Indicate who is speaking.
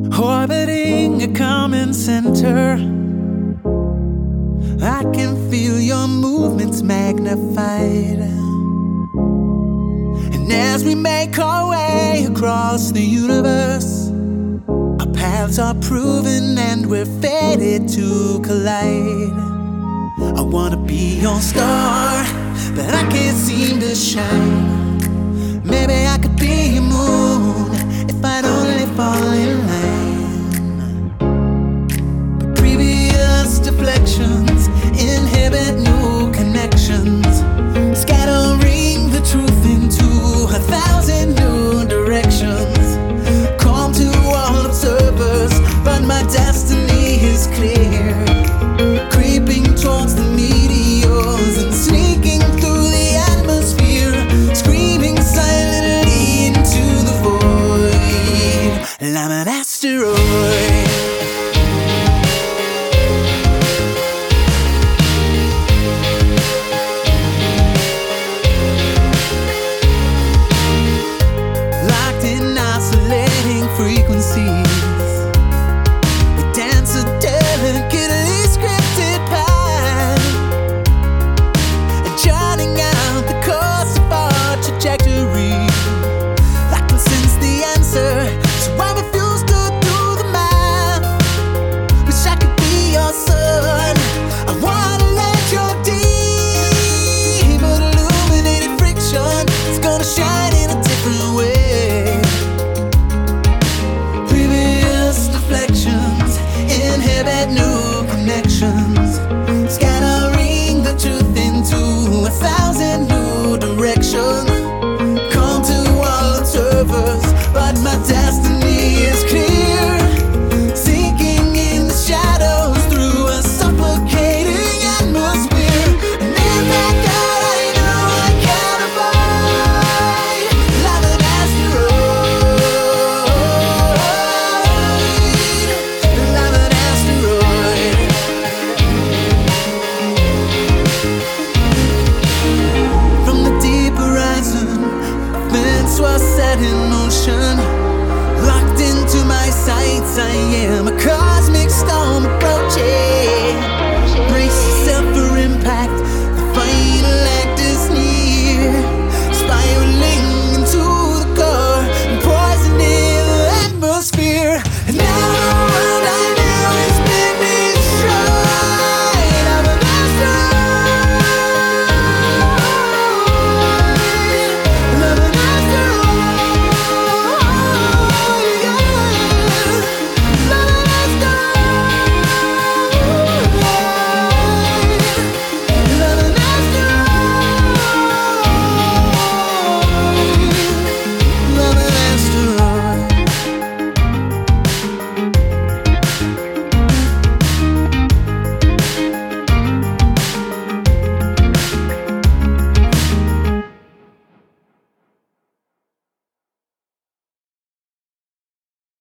Speaker 1: orbiting a common center. I can feel your movements magnified. And as we make our way across the universe, our paths are proven and we're fated to collide. I wanna be your star, but I can't seem to shine. Maybe I could be your moon if I'd only fall in line. But previous deflections inhibit new connections, scattering the truth into 1,000 new directions. Calm to all observers, but my destiny is clear. Creeping towards the meteors and sneaking through the atmosphere, screaming silently into the void. And I'm an asteroid. Locked in oscillating frequencies, we dance a delicately scripted path, charting out the course of our trajectory. I can sense the answer, so I refuse to do the math. Wish I could be your sun. I wanna let your deep but illuminated friction is gonna shine in a different way. Previous deflections inhibit new connections, scattering the truth into 1,000 new directions. Come to all observers, but my destiny is clear. Sinking in the shadows through a suffocating atmosphere. And if I got, I know I can avoid. I'm an asteroid. I'm an asteroid. From the deep horizon, events were set in motion. Locked into my sights, I am a cosmic storm approaching.